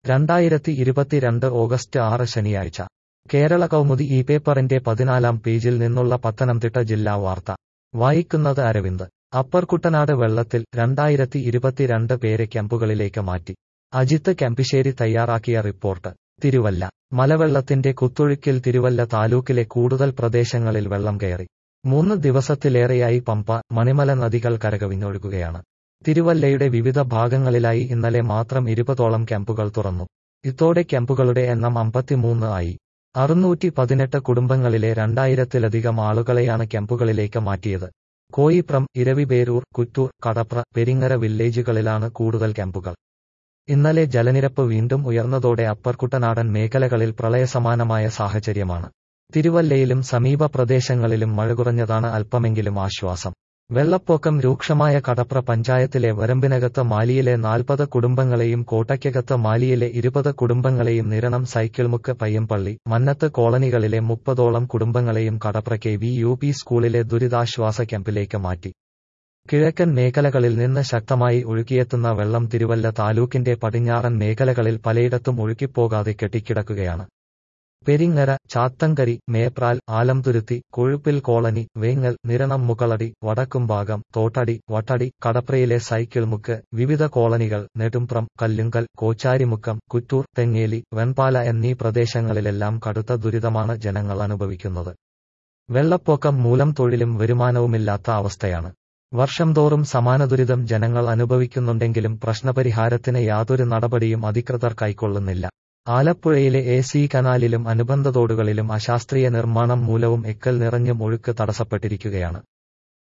2022 August 6 ശനിയാഴ്ച കേരള കൗമുദി ഈ പേപ്പറിന്റെ 14-ാം പേജിൽ നിന്നുള്ള പത്തനംതിട്ട ജില്ലാ വാർത്ത വായിക്കുന്നത് അരവിന്ദ്. അപ്പർ കുട്ടനാട് വെള്ളത്തിൽ 2022 പേരെ ക്യാമ്പുകളിലേക്ക് മാറ്റി. അജിത്ത് കെമ്പിശ്ശേരി തയ്യാറാക്കിയ റിപ്പോർട്ട്. തിരുവല്ല. മലവെള്ളത്തിന്റെ കുത്തൊഴുക്കിൽ തിരുവല്ല താലൂക്കിലെ കൂടുതൽ പ്രദേശങ്ങളിൽ വെള്ളം കയറി. 3 ദിവസത്തിലേറെയായി പമ്പ, മണിമല നദികൾ കരകവിഞ്ഞൊഴുകുകയാണ്. തിരുവല്ലയുടെ വിവിധ ഭാഗങ്ങളിലായി ഇന്നലെ മാത്രം 20ഓളം ക്യാമ്പുകൾ തുറന്നു. ഇതോടെ ക്യാമ്പുകളുടെ എണ്ണം 53 ആയി. 618 കുടുംബങ്ങളിലെ 2000-ത്തിലധികം ആളുകളെയാണ് ക്യാമ്പുകളിലേക്ക് മാറ്റിയത്. കോയിപ്രം, ഇരവിപേരൂർ, കുറ്റൂർ, കടപ്ര, പെരിങ്ങര വില്ലേജുകളിലാണ് കൂടുതൽ ക്യാമ്പുകൾ. ഇന്നലെ ജലനിരപ്പ് വീണ്ടും ഉയർന്നതോടെ അപ്പർ കുട്ടനാടൻ മേഖലകളിൽ പ്രളയസമാനമായ സാഹചര്യമാണ്. തിരുവല്ലയിലും സമീപ പ്രദേശങ്ങളിലും മഴ കുറഞ്ഞതാണ് അല്പമെങ്കിലും ആശ്വാസം. വെള്ളപ്പൊക്കം രൂക്ഷമായ കടപ്ര പഞ്ചായത്തിലെ വരമ്പിനകത്ത് മാലിയിലെ 40 കുടുംബങ്ങളെയും കോട്ടയ്ക്കകത്ത് മാലിയിലെ 20 കുടുംബങ്ങളെയും നിരണം, സൈക്കിൾമുക്ക്, പയ്യമ്പള്ളി, മന്നത്ത് കോളനികളിലെ 30ഓളം കുടുംബങ്ങളെയും കടപ്ര KVUP സ്കൂളിലെ ദുരിതാശ്വാസ ക്യാമ്പിലേക്ക് മാറ്റി. കിഴക്കൻ മേഖലകളിൽ നിന്ന് ശക്തമായി ഒഴുകിയെത്തുന്ന വെള്ളം തിരുവല്ല താലൂക്കിന്റെ പടിഞ്ഞാറൻ മേഖലകളിൽ പലയിടത്തും ഒഴുകിപ്പോകാതെ കെട്ടിക്കിടക്കുകയാണ്. പെരിങ്ങര, ചാത്തങ്കരി, മേപ്രാൽ, ആലംതുരുത്തി, കൊഴുപ്പിൽ കോളനി, വേങ്ങൽ, നിരണം, മുകളടി, വടക്കുംഭാഗം, തോട്ടടി, വട്ടടി, കടപ്രയിലെ സൈക്കിൾമുക്ക്, വിവിധ കോളനികൾ, നെടുംപ്രം, കല്ലുങ്കൽ, കോച്ചാരിമുക്കം, കുറ്റൂർ, തെങ്ങേലി, വെൺപാല എന്നീ പ്രദേശങ്ങളിലെല്ലാം കടുത്ത ദുരിതമാണ് ജനങ്ങൾ അനുഭവിക്കുന്നത്. വെള്ളപ്പൊക്കം മൂലം തൊഴിലും വരുമാനവുമില്ലാത്ത അവസ്ഥയാണ്. വർഷം തോറും സമാന ദുരിതം ജനങ്ങൾ അനുഭവിക്കുന്നുണ്ടെങ്കിലും പ്രശ്നപരിഹാരത്തിന് യാതൊരു നടപടിയും അധികൃതർ കൈക്കൊള്ളുന്നില്ല. ആലപ്പുഴയിലെ AC കനാലിലും അനുബന്ധ തോടുകളിലും അശാസ്ത്രീയ നിർമ്മാണം മൂലവും എക്കൽ നിറഞ്ഞും ഒഴുക്ക് തടസ്സപ്പെട്ടിരിക്കുകയാണ്.